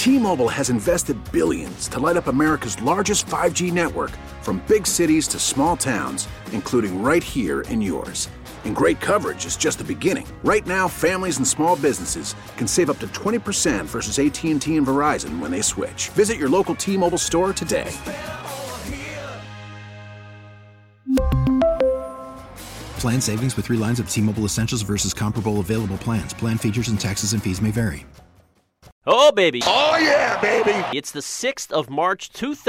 T-Mobile has invested billions to light up America's largest 5G network, from big cities to small towns, including right here in yours. And great coverage is just the beginning. Right now, families and small businesses can save up to 20% versus AT&T and Verizon when they switch. Visit your local T-Mobile store today. Plan savings with 3 lines of T-Mobile Essentials versus comparable available plans. Plan features and taxes and fees may vary. Oh, baby. Oh, yeah, baby. It's the 6th of March,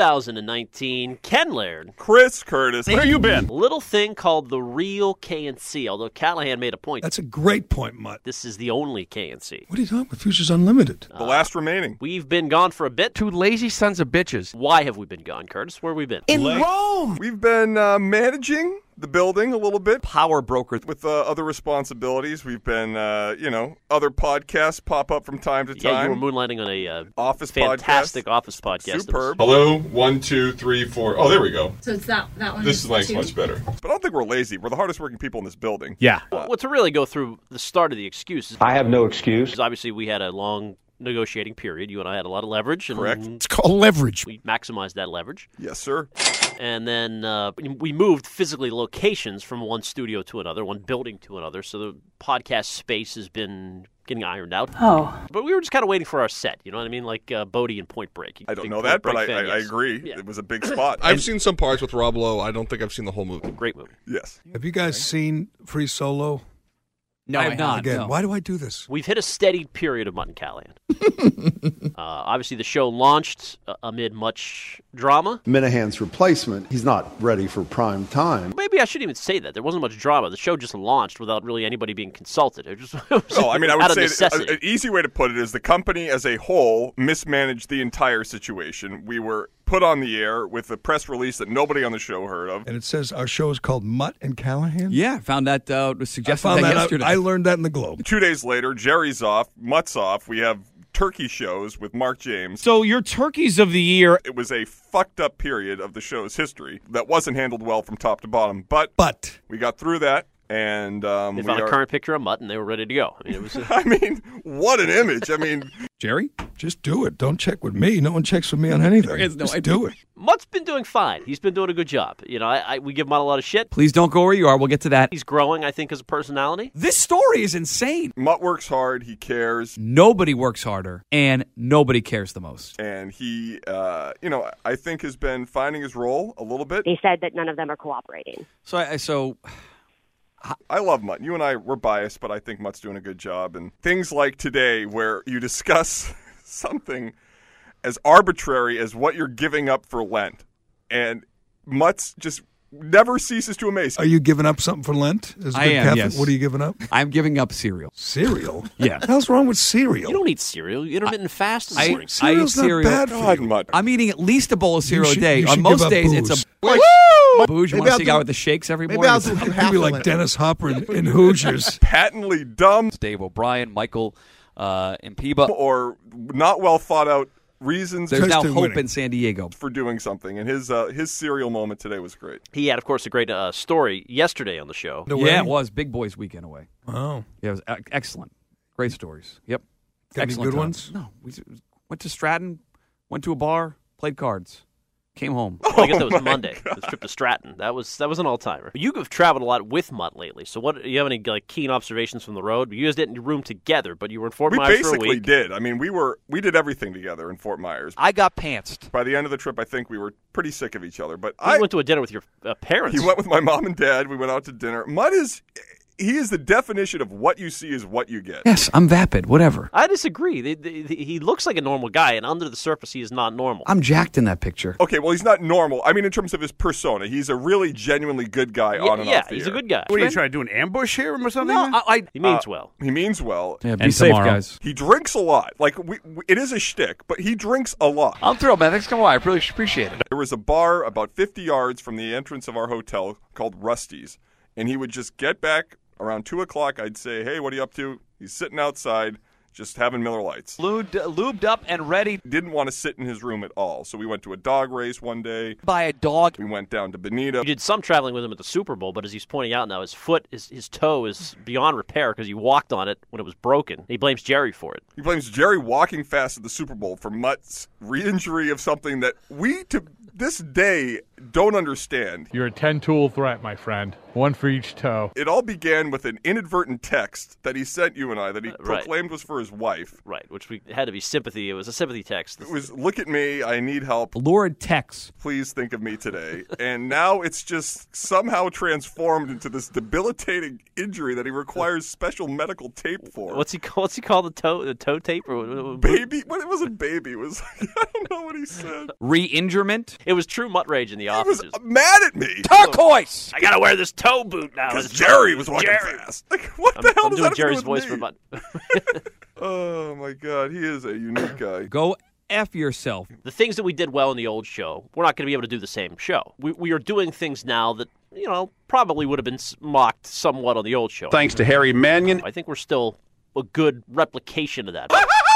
2019. Ken Laird. Chris Curtis. Where you been? A little thing called the real KNC, although Callahan made a point. That's a great point, Mutt. This is the only KNC. What are you talking about? Futures Unlimited. The last remaining. We've been gone for a bit. Two lazy sons of bitches. Why have we been gone, Curtis? Where have we been? In Rome! We've been managing the building a little bit. Power broker. With other responsibilities. We've been, other podcasts pop up from time to time. Yeah, you were moonlighting on a office fantastic podcast. office podcast. Superb. Hello, 1, 2, 3, 4. Oh, there we go. So it's that one. This is much better. But I don't think we're lazy. We're the hardest working people in this building. Yeah. Well, to really go through the start of the excuses. I have no excuse. Because obviously we had a long negotiating period. You and I had a lot of leverage. And Correct. It's called leverage. We maximized that leverage. Yes, sir. And then we moved physically locations from one studio to another, one building to another. So the podcast space has been getting ironed out. Oh. But we were just kind of waiting for our set. You know what I mean? Like Bodie and Point Break. I don't Big know Point that, but Break I fan, yes. agree. Yeah. It was a big spot. I've seen some parts with Rob Lowe. I don't think I've seen the whole movie. Great movie. Yes. Have you guys seen Free Solo? No, I have not. Again, No. why do I do this? We've hit a steady period of Mutt and Callahan. Obviously, the show launched amid much drama. Minahan's replacement, he's not ready for prime time. Maybe I shouldn't even say that. There wasn't much drama. The show just launched without really anybody being consulted. It was No, I mean, I out would of say necessity. an easy way to put it is the company as a whole mismanaged the entire situation. We were put on the air with a press release that nobody on the show heard of. And it says our show is called Mutt and Callahan? Yeah, found that was I suggested found that out. yesterday. I learned that in the Globe. 2 days later, Jerry's off, Mutt's off. We have turkey shows with Mark James. So your turkeys of the year. It was a fucked up period of the show's history that wasn't handled well from top to bottom. But we got through that. And they found a current picture of Mutt, and they were ready to go. I mean, it was. I mean, what an image! I mean, Jerry, just do it. Don't check with me. No one checks with me on anything. Just do it. Mutt's been doing fine. He's been doing a good job. You know, we give Mutt a lot of shit. Please don't go where you are. We'll get to that. He's growing, I think, as a personality. This story is insane. Mutt works hard. He cares. Nobody works harder, and nobody cares the most. And he, I think has been finding his role a little bit. They said that none of them are cooperating. I love Mutt. You and I, we're biased, but I think Mutt's doing a good job. And things like today where you discuss something as arbitrary as what you're giving up for Lent. And Mutt's just never ceases to amaze. Are you giving up something for Lent? As a I good am, Catholic? yes. What are you giving up? I'm giving up cereal. Cereal? Yeah. What the hell's wrong with cereal? You don't eat cereal. You intermittent fast in the morning. I eat Cereal's cereal. not bad for God, you. Mutt. I'm eating at least a bowl of cereal a day. You On should most give up days, booze. it's a Maybe booze. You want to I'll see a do- guy with the shakes every Maybe morning? I'll do half Maybe of like it. Dennis Hopper in Hoosiers. Patently dumb Dave O'Brien, Michael Impiba. or not well thought out reasons There's now Just hope winning. in San Diego. for doing something. And his serial moment today was great. He had, of course, a great story yesterday on the show. No Yeah, way? it was. Big Boys weekend away. Oh. Yeah, it was excellent. Great stories. Yep. Got any Excellent good time. ones? No. We went to Stratton, went to a bar, played cards, came home. Well, I guess that was Monday. The trip to Stratton. That was an all timer. You have traveled a lot with Mutt lately. So, what do you have any keen observations from the road? You guys didn't room together, but you were in Fort We Myers for a basically week. did. I mean, we did everything together in Fort Myers. I got pantsed. By the end of the trip, I think we were pretty sick of each other. But You went to a dinner with your parents. He went with my mom and dad. We went out to dinner. Mutt he is the definition of what you see is what you get. Yes, I'm vapid. Whatever. I disagree. He looks like a normal guy, and under the surface, he is not normal. I'm jacked in that picture. Okay, well, he's not normal. I mean, in terms of his persona, he's a really genuinely good guy on and off the he's air. a good guy. What are you trying to do, an ambush here or something? No, He means well. He means well. Yeah, be And safe, tomorrow. guys. He drinks a lot. Like, it is a shtick, but he drinks a lot. I'm thrilled, man. Thanks for coming by. I really appreciate it. There was a bar about 50 yards from the entrance of our hotel called Rusty's, and he would just get back around 2 o'clock. I'd say, hey, what are you up to? He's sitting outside, just having Miller Lights. Lubed up and ready. Didn't want to sit in his room at all. So we went to a dog race one day. By a dog. We went down to Bonita. You did some traveling with him at the Super Bowl, but as he's pointing out now, his toe is beyond repair because he walked on it when it was broken. He blames Jerry for it. He blames Jerry walking fast at the Super Bowl for Mutt's re-injury of something that we, to this day, don't understand. You're a 10-tool threat, my friend. One for each toe. It all began with an inadvertent text that he sent you and I that he proclaimed was for his wife. Right, which we had to be sympathy. It was a sympathy text. It was, look at me, I need help. Lurid text. Please think of me today. And now it's just somehow transformed into this debilitating injury that he requires special medical tape for. What's he call the toe tape? Or baby? Well, it wasn't baby. It was, I don't know what he said. Re-injurement? It was true mutt rage in the office. He was mad at me. Turquoise! I gotta wear this toe boot now. Because Jerry was walking fast. Like, what the hell does that have to do Jerry's with voice me? for Mutt. Oh, my God. He is a unique guy. Go F yourself. The things that we did well in the old show, we're not going to be able to do the same show. We are doing things now that, probably would have been mocked somewhat on the old show. Thanks to Harry Mannion. I think we're still a good replication of that.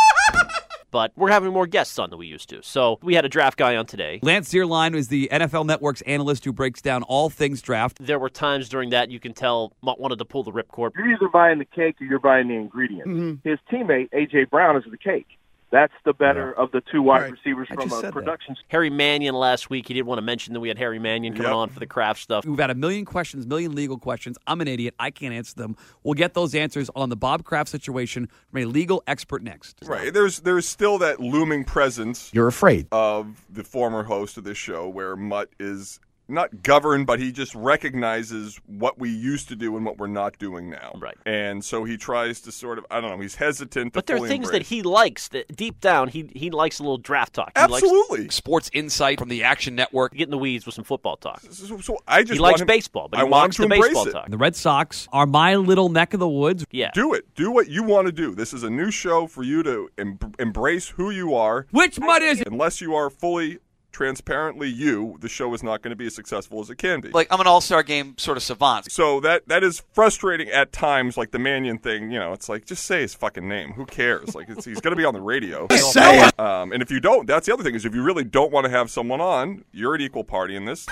But we're having more guests on than we used to. So we had a draft guy on today. Lance Zierlein is the NFL Network's analyst who breaks down all things draft. There were times during that you can tell Mutt wanted to pull the ripcord. You're either buying the cake or you're buying the ingredients. Mm-hmm. His teammate, A.J. Brown, is the cake. That's the better of the two wide receivers from a production. Harry Mannion last week, he didn't want to mention that we had Harry Mannion coming on for the craft stuff. We've had a million questions, million legal questions. I'm an idiot. I can't answer them. We'll get those answers on the Bob Kraft situation from a legal expert next. Right. There's still that looming presence. You're afraid. Of the former host of this show where Mutt is not governed, but he just recognizes what we used to do and what we're not doing now. Right. And so he tries to sort of, I don't know, he's hesitant to But there are things embrace. that he likes, that deep down, he likes a little draft talk. He Absolutely. Likes Sports Insight from the Action Network. Get in the weeds with some football talk. So I just he likes want him, baseball, but I he want wants him the to baseball embrace it. talk. The Red Sox are my little neck of the woods. Yeah. Do it. Do what you want to do. This is a new show for you to embrace who you are. Which Mutt is it? Unless you are fully transparently you, the show is not going to be as successful as it can be. Like, I'm an all-star game sort of savant. So that is frustrating at times, like the Mannion thing. It's like, just say his fucking name. Who cares? Like, he's going to be on the radio. Say it. And if you don't, that's the other thing, is if you really don't want to have someone on, you're an equal party in this.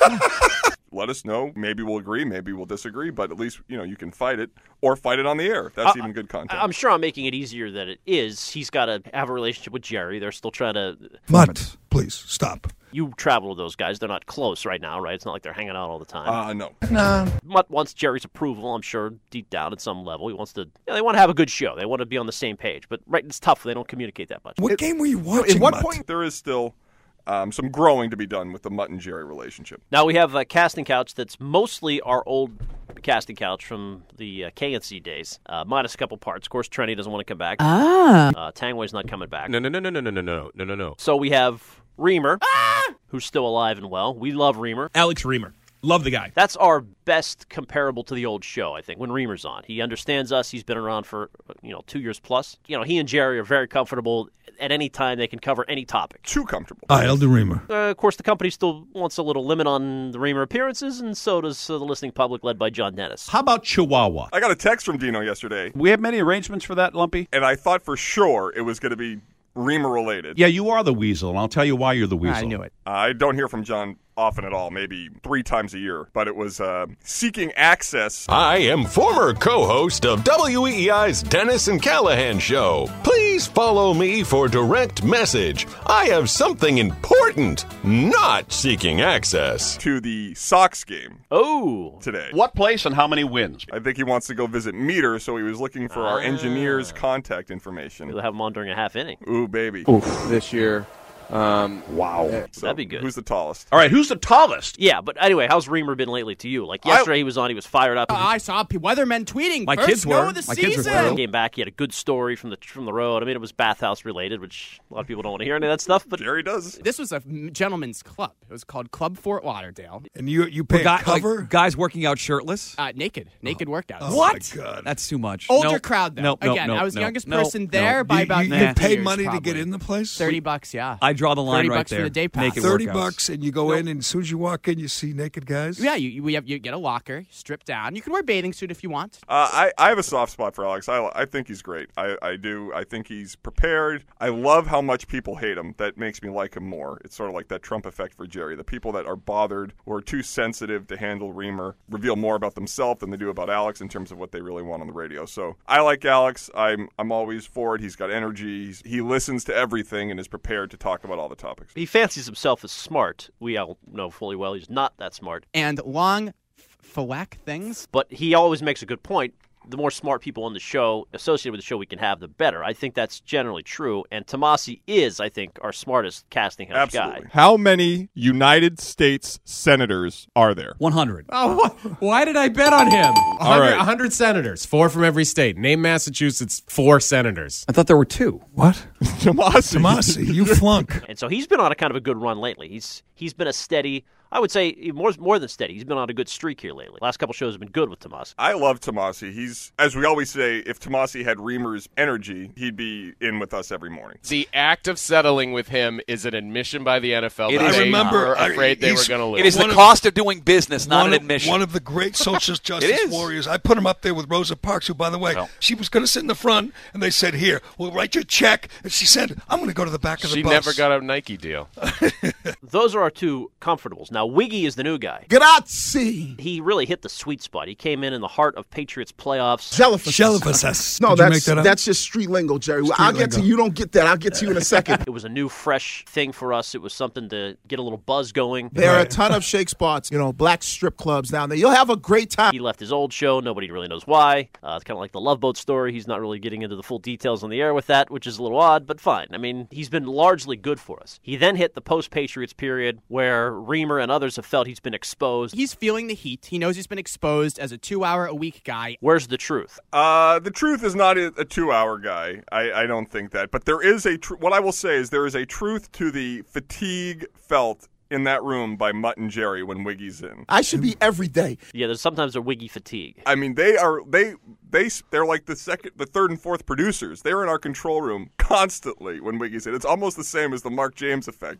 Let us know. Maybe we'll agree. Maybe we'll disagree. But at least, you can fight it or fight it on the air. That's even good content. I'm sure I'm making it easier than it is. He's got to have a relationship with Jerry. They're still trying to... Mutt, please, stop. You travel with those guys. They're not close right now, right? It's not like they're hanging out all the time. No. Nah. Mutt wants Jerry's approval, I'm sure, deep down at some level. He wants to... they want to have a good show. They want to be on the same page. But it's tough. They don't communicate that much. What game were you watching, At what Mutt? point there is still... some growing to be done with the Mutt and Jerry relationship. Now we have a casting couch that's mostly our old casting couch from the KNC days, minus a couple parts. Of course, Trenny doesn't want to come back. Tangway's not coming back. No. So we have Reamer, who's still alive and well. We love Reamer. Alex Reamer. Love the guy. That's our best comparable to the old show, I think, when Reamer's on. He understands us. He's been around for, 2 years plus. He and Jerry are very comfortable. At any time, they can cover any topic. Too comfortable. All right, I'll do Reamer. Of course, the company still wants a little limit on the Reamer appearances, and so does the listening public, led by John Dennis. How about Chihuahua? I got a text from Dino yesterday. We have many arrangements for that, Lumpy? And I thought for sure it was going to be Reamer related. Yeah, you are the weasel, and I'll tell you why you're the weasel. I knew it. I don't hear from John often at all, maybe 3 times a year. But it was seeking access. I am former co-host of WEEI's Dennis and Callahan Show. Please follow me for direct message. I have something important, not seeking access. To the Sox game. Today. What place and how many wins? I think he wants to go visit Meter, so he was looking for our engineer's contact information. We'll have him on during a half inning. Ooh, baby. This year. Wow. So, that'd be good. Who's the tallest? All right, who's the tallest? Yeah, but anyway, how's Reamer been lately to you? Like yesterday, he was on. He was fired up. I saw weathermen tweeting. My First kids snow were. of the My season. kids were. He came back. He had a good story from the road. I mean, it was bathhouse related, which a lot of people don't want to hear any of that stuff. But Jerry does. This was a gentleman's club. It was called Club Fort Lauderdale. And you pay a cover? Like guys working out shirtless? Naked workouts. Oh, What? my God. That's too much. Older crowd, though. Nope, Again, I was the youngest person there by about you 50 paid years, money probably. to get in the place? $30, yeah. I draw the line right $30 there. for the day pass. Naked $30 workouts. and you go in, and as soon as you walk in, you see naked guys. Yeah, you get a locker, strip down. You can wear a bathing suit if you want. I have a soft spot for Alex. I think he's great. I do. I think he's prepared. I love how much people hate him. That makes me like him more. It's sort of like that Trump effect for Jerry. The people that are bothered or too sensitive to handle Reamer reveal more about themselves than they do about Alex in terms of what they really want on the radio. So I like Alex. I'm always for it. He's got energy. He listens to everything and is prepared to talk about all the topics. He fancies himself as smart. We all know fully well he's not that smart. And long phawack things. But he always makes a good point. The more smart people on the show, associated with the show we can have, the better. I think that's generally true. And Tomasi is, I think, our smartest casting house guy. How many United States senators are there? 100. Oh, why did I bet on him? 100, All right. 100 senators, 4 from every state. Name Massachusetts, 4 senators. I thought there were 2. What? Tomasi, you flunk. And so he's been on a kind of a good run lately. He's been a steady, I would say more than steady. He's been on a good streak here lately. Last couple shows have been good with Tomasi. I love Tomasi. He's, as we always say, if Tomasi had Reamer's energy, he'd be in with us every morning. The act of settling with him is an admission by the NFL. It that is. they I remember, were afraid they were going to lose. It is the cost of doing business, not an admission. One of the great social justice warriors. I put him up there with Rosa Parks, who, by the way, she was going to sit in the front, and they said, "Here, we'll write your check." And she said, "I'm going to go to the back of the bus." She never got a Nike deal. Those are our two comfortables. Now, Wiggy is the new guy. Grazie. He really hit the sweet spot. He came in the heart of Patriots playoffs. Jellificus. No, Did you make that up? that's just street lingo, Jerry. I'll get to you. You don't get that. I'll get to you in a second. It was a new, fresh thing for us. It was something to get a little buzz going. There are a ton of shake spots, black strip clubs down there. You'll have a great time. He left his old show. Nobody really knows why. It's kind of like the Love Boat story. He's not really getting into the full details on the air with that, which is a little odd, but fine. I mean, he's been largely good for us. He then hit the post-Patriots period where Reamer and others have felt he's been exposed. He's feeling the heat. He knows he's been exposed as a 2-hour-a-week guy. Where's the truth? The truth is not a 2-hour guy. I don't think that. But there is what I will say is there is a truth to the fatigue felt in that room by Mutt and Jerry when Wiggy's in. I should be every day. Yeah, there's sometimes a Wiggy fatigue. I mean, they're like the third and fourth producers. They're in our control room constantly when Wiggy's in. It's almost the same as the Mark James effect.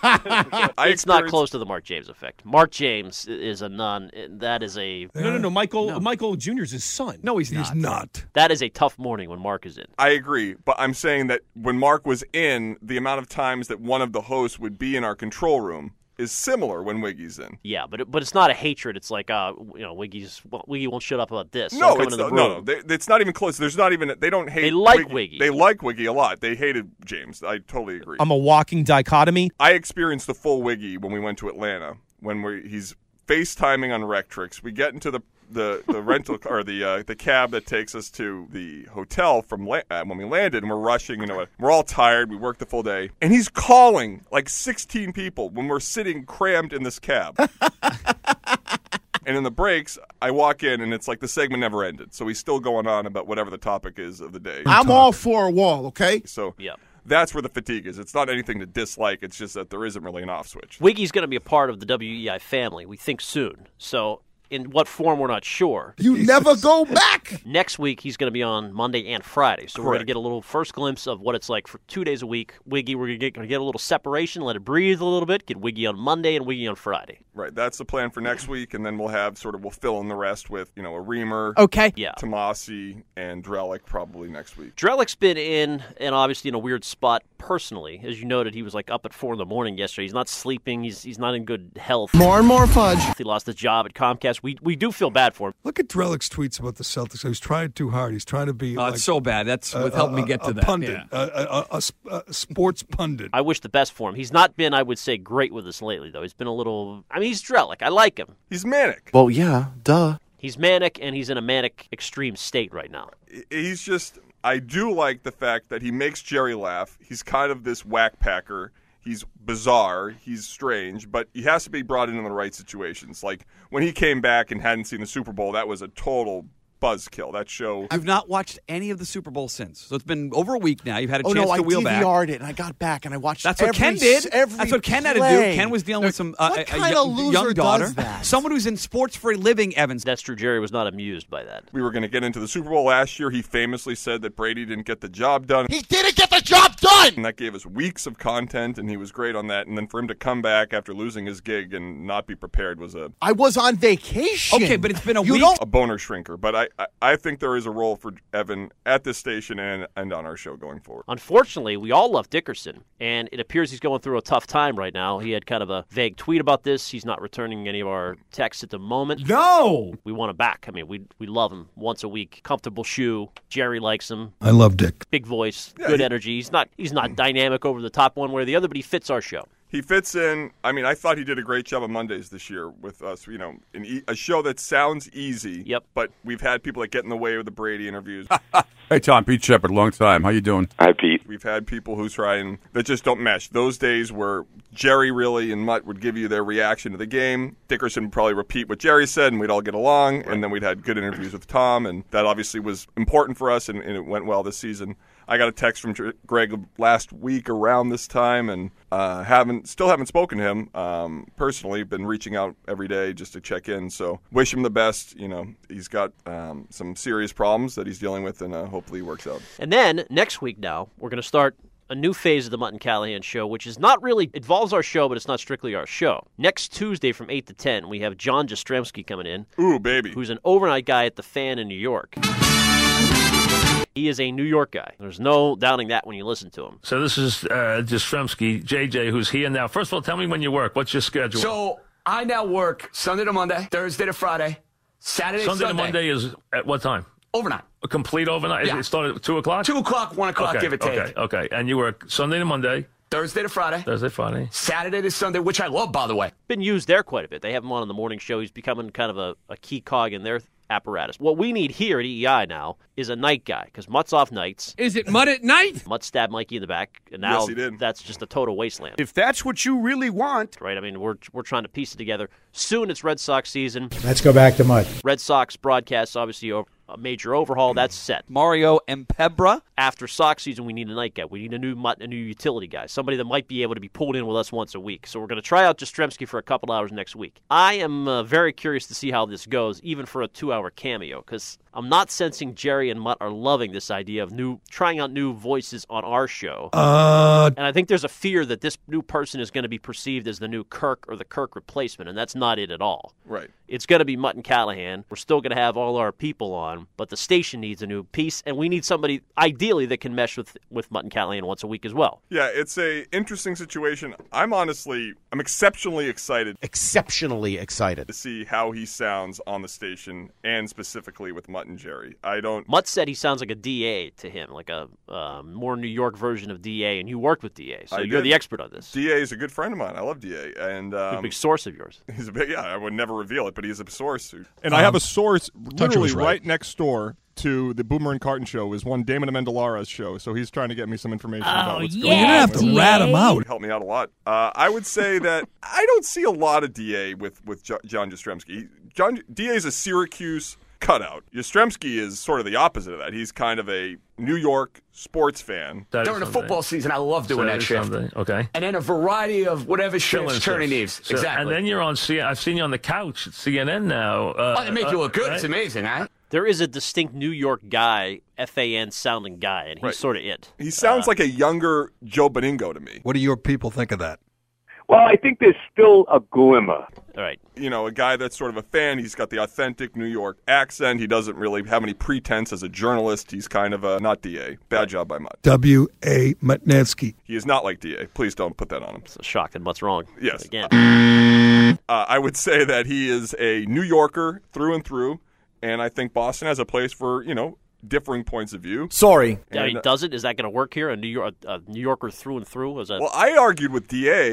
It's not close to the Mark James effect. Mark James is a nun. That is a No. Michael Jr.'s his son. No, he's not. He's not. That is a tough morning when Mark is in. I agree, but I'm saying that when Mark was in, the amount of times that one of the hosts would be in our control room is similar when Wiggy's in. Yeah, but it's not a hatred. It's like Wiggy won't shut up about this. So No, it's it's not even close. There's not even. They don't hate. They like Wiggy. They like Wiggy a lot. They hated James. I totally agree. I'm a walking dichotomy. I experienced the full Wiggy when we went to Atlanta. When he's FaceTiming on Rectrix. We get into the rental car, or the cab that takes us to the hotel from when we landed, and we're rushing. We're all tired. We worked the full day, and he's calling like 16 people when we're sitting crammed in this cab. And in the breaks, I walk in, and it's like the segment never ended. So he's still going on about whatever the topic is of the day. I'm all for a wall, okay? So yeah. That's where the fatigue is. It's not anything to dislike. It's just that there isn't really an off switch. Wiggy's going to be a part of the WEI family, we think soon. So in what form, we're not sure. You never go back. Next week, he's going to be on Monday and Friday. So we're going to get a little first glimpse of what it's like for 2 days a week. Wiggy, we're going to get a little separation, let it breathe a little bit, get Wiggy on Monday and Wiggy on Friday. Right. That's the plan for next week. And then we'll fill in the rest with, a Reamer, yeah, Tomasi, and Drellick probably next week. Drellick's been in, and obviously in a weird spot personally. As you noted, he was like up at 4 a.m. yesterday. He's not sleeping. He's not in good health. More and more fudge. He lost his job at Comcast. We do feel bad for him. Look at Drellick's tweets about the Celtics. He's trying too hard. He's trying to be it's so bad. That's what helped me get to that. Pundit, yeah. a sports pundit. I wish the best for him. He's not been, I would say, great with us lately, though. He's been a little... I mean, he's Drellick. I like him. He's manic. Well, yeah, duh. He's manic, and he's in a manic extreme state right now. He's just... I do like the fact that he makes Jerry laugh. He's kind of this whack packer. He's bizarre. He's strange, but he has to be brought in the right situations. Like when he came back and hadn't seen the Super Bowl, that was a total buzzkill. That show. I've not watched any of the Super Bowl since. So it's been over a week now. You've had a chance I to wheel back. DVR'd it, and I got back, and I watched That's what Ken did. That's what Ken had to do. Ken was dealing with some what kind of loser young daughter. does that? Someone who's in sports for a living, Evans. That's true. Jerry was not amused by that. We were going to get into the Super Bowl last year. He famously said that Brady didn't get the job done. He didn't get the job done! And that gave us weeks of content, and he was great on that. And then for him to come back after losing his gig and not be prepared was I was on vacation. Okay, but it's been a week. a boner shrinker. But I think there is a role for Evan at this station and on our show going forward. Unfortunately, we all love Dickerson, and it appears he's going through a tough time right now. He had kind of a vague tweet about this. He's not returning any of our texts at the moment. No! We want him back. I mean, we love him once a week. Comfortable shoe. Jerry likes him. I love Dick. Big voice. Good energy. He's not dynamic over the top one way or the other, but he fits our show. He fits in. I mean, I thought he did a great job on Mondays this year with us. You know, a show that sounds easy. Yep. But we've had people that get in the way with the Brady interviews. Hey, Tom, Pete Shepard, long time. How you doing? Hi, Pete. We've had people who try and that just don't mesh. Those days where Jerry really and Mutt would give you their reaction to the game. Dickerson would probably repeat what Jerry said, and we'd all get along. Right. And then we'd had good interviews with Tom, and that obviously was important for us, and it went well this season. I got a text from Greg last week around this time, and still haven't spoken to him personally. Been reaching out every day just to check in. So wish him the best. You know, he's got some serious problems that he's dealing with, and hopefully he works out. And then next week, now we're going to start a new phase of the Mutt and Callahan show, which is not really involves our show, but it's not strictly our show. Next Tuesday from 8 to 10, we have John Jastrzemski coming in. Ooh, baby. Who's an overnight guy at the Fan in New York. He is a New York guy. There's no doubting that when you listen to him. So this is Jastrzemski, JJ, who's here now. First of all, tell me when you work. What's your schedule? So I now work Sunday to Monday, Thursday to Friday, Saturday to Sunday. Sunday to Monday is at what time? Overnight. A complete overnight? Yeah. It started at 2 o'clock? 2 o'clock, 1 o'clock, give or take. Okay. And you work Sunday to Monday? Thursday to Friday. Saturday to Sunday, which I love, by the way. Been used there quite a bit. They have him on the morning show. He's becoming kind of a key cog in their apparatus. What we need here at EEI now is a night guy, because Mutt's off nights. Is it Mutt at night? Mutt stabbed Mikey in the back, and now that's just a total wasteland. If that's what you really want. Right, I mean, we're trying to piece it together. Soon it's Red Sox season. Let's go back to Mutt. Red Sox broadcasts, obviously, a major overhaul. That's set. Mario Empebra. After Sox season, we need a night guy. We need a new Mutt, a new utility guy, somebody that might be able to be pulled in with us once a week. So we're going to try out Jastrzemski for a couple hours next week. I am very curious to see how this goes, even for a 2-hour cameo, because I'm not sensing Jerry and Mutt are loving this idea of trying out new voices on our show. And I think there's a fear that this new person is going to be perceived as the new Kirk or the Kirk replacement, and that's not it at all. Right. It's going to be Mutt and Callahan. We're still going to have all our people on, but the station needs a new piece, and we need somebody, ideally, that can mesh with Mutt and Callahan once a week as well. Yeah, it's a interesting situation. I'm exceptionally excited. Exceptionally excited. To see how he sounds on the station, and specifically with Mutt and Jerry. Mutt said he sounds like a DA to him, like a more New York version of DA, and you worked with DA, so you're the expert on this. DA is a good friend of mine. I love DA. And a big source of yours. He's I would never reveal it, but he's a source. And I have a source literally right next door to the Boomer and Carton show is one Damon Amendolara's show, so he's trying to get me some information about what's going on. You're going to have to rat him out. It would help me out a lot. I would say that I don't see a lot of DA with John Jastrzemski. DA is a Syracuse cutout. Jastrzemski is sort of the opposite of that. He's kind of a New York sports fan. During the football season, I love doing that shift. Okay. And then a variety of whatever shifts Turner needs. So, exactly. And then you're on I've seen you on the couch at CNN now. They make you look good. Right? It's amazing, huh? There is a distinct New York guy, FAN-sounding guy, and he's sort of it. He sounds like a younger Joe Beningo to me. What do your people think of that? Well, I think there's still a glimmer. All right. You know, a guy that's sort of a fan. He's got the authentic New York accent. He doesn't really have any pretense as a journalist. He's kind of not DA. Bad job by Mutt. W.A. Mutnansky. He is not like DA. Please don't put that on him. It's a shock that Mutt's wrong. Yes. Again. I would say that he is a New Yorker through and through, and I think Boston has a place for, differing points of view. Sorry. Does it? Is that going to work here? A New Yorker through and through? Well, I argued with DA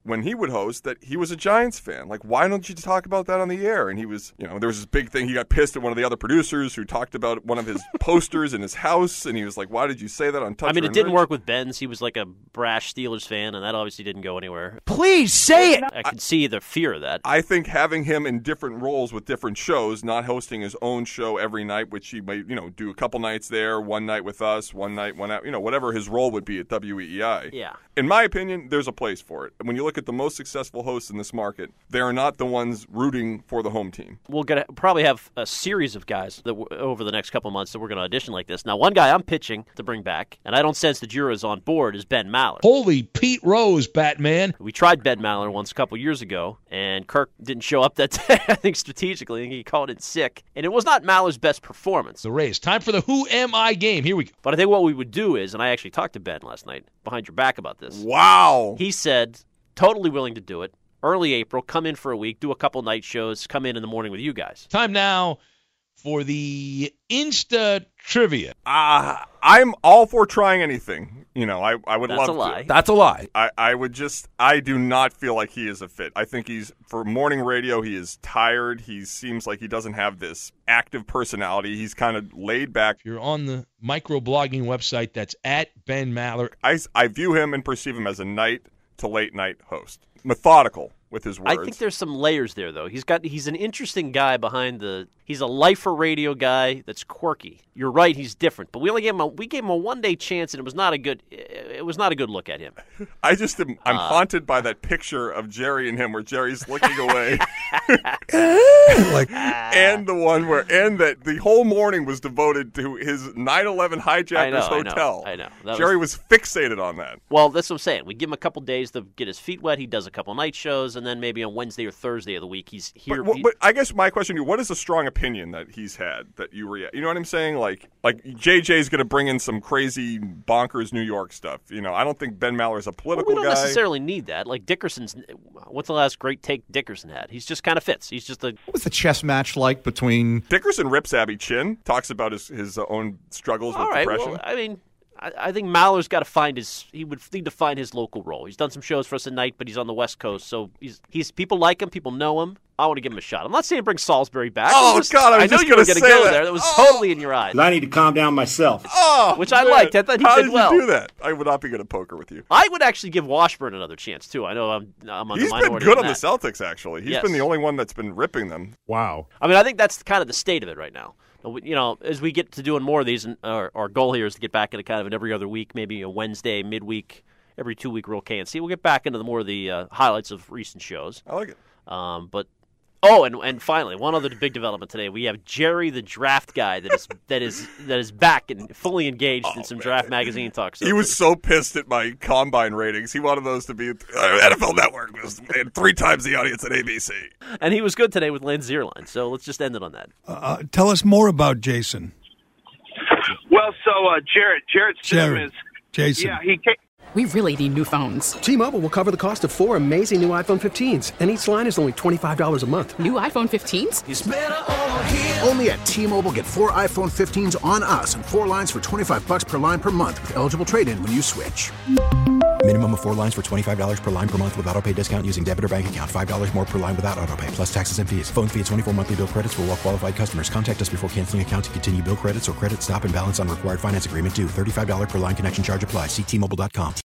when he would host that he was a Giants fan. Like, why don't you talk about that on the air? And he was, there was this big thing. He got pissed at one of the other producers who talked about one of his posters in his house, and he was like, why did you say that on Toucher? I mean, it didn't work with Ben's. He was like a brash Steelers fan, and that obviously didn't go anywhere. Please say it! I can see the fear of that. I think having him in different roles with different shows, not hosting his own show every night, which he may, do a couple nights there, one night with us, one night, one out, whatever his role would be at WEEI. Yeah. In my opinion, there's a place for it. When you look at the most successful hosts in this market, they are not the ones rooting for the home team. We'll probably have a series of guys that over the next couple of months that we're going to audition like this. Now, one guy I'm pitching to bring back, and I don't sense the jurors on board, is Ben Maller. Holy Pete Rose, Batman. We tried Ben Maller once a couple years ago, and Kirk didn't show up that day, I think strategically. I think he called in sick. And it was not Maller's best performance. The Rays. Time for the Who Am I game. Here we go. But I think what we would do is, and I actually talked to Ben last night behind your back about this. Wow. He said, totally willing to do it. Early April, come in for a week, do a couple night shows, come in the morning with you guys. Time now for the Insta Trivia. I'm all for trying anything. I would love to. That's a lie. That's a lie. I do not feel like he is a fit. I think for morning radio, he is tired. He seems like he doesn't have this active personality. He's kind of laid back. If you're on the microblogging website, that's at Ben Maller. I view him and perceive him as a night to late night host. Methodical with his words. I think there's some layers there, though. He's an interesting guy he's a lifer radio guy that's quirky. You're right, he's different. But we gave him a one-day chance, and it was not a good look at him. I'm haunted by that picture of Jerry and him where Jerry's looking away. And the one that the whole morning was devoted to his 9/11 hijackers hotel. I know. Jerry was fixated on that. Well, that's what I'm saying. We give him a couple days to get his feet wet. He does a couple night shows, and then maybe on Wednesday or Thursday of the week he's here. But I guess my question to you, what is a strong opinion that he's had that you react? You know what I'm saying? Like JJ's going to bring in some crazy bonkers New York stuff. I don't think Ben Maller is a political guy. We don't necessarily need that. Like Dickerson's, what's the last great take Dickerson had? He's just kind of fits. He's just What was the chess match like between Dickerson rips Abby Chin, talks about his own struggles with depression. Well, I mean, I think Maller's got to find he would need to find his local role. He's done some shows for us at night, but he's on the West Coast, so he's people like him, people know him. I want to give him a shot. I'm not saying bring Salisbury back. God, I know you were going to go there. That was totally in your eyes. I need to calm down myself. Which I liked. I thought he did well. How did you do that? I would not be good at poker with you. I would actually give Washburn another chance, too. I know I'm on the minority. He's been good on the Celtics, actually. He's been the only one that's been ripping them. Wow. I mean, I think that's kind of the state of it right now. As we get to doing more of these, our goal here is to get back into kind of an every other week, maybe a Wednesday, midweek, every 2 week real KNC. We'll get back into more of the highlights of recent shows. I like it. And finally, one other big development today. We have Jerry, the draft guy, that is back and fully engaged in some draft magazine talk. So he was so pissed at my combine ratings. He wanted those to be NFL Network was 3 times the audience at ABC. And he was good today with Lynn Zierlein. So let's just end it on that. Tell us more about Jason. Well, so Jarrett Stidham is Jason. Yeah, he came. We really need new phones. T-Mobile will cover the cost of 4 amazing new iPhone 15s, and each line is only $25 a month. New iPhone 15s? It's better over here. Only at T-Mobile, get 4 iPhone 15s on us and 4 lines for $25 per line per month with eligible trade-in when you switch. Minimum of 4 lines for $25 per line per month with autopay discount using debit or bank account. $5 more per line without autopay, plus taxes and fees. Phone fee at 24 monthly bill credits for well-qualified customers. Contact us before canceling account to continue bill credits or credit stop and balance on required finance agreement due. $35 per line connection charge applies. See T-Mobile.com.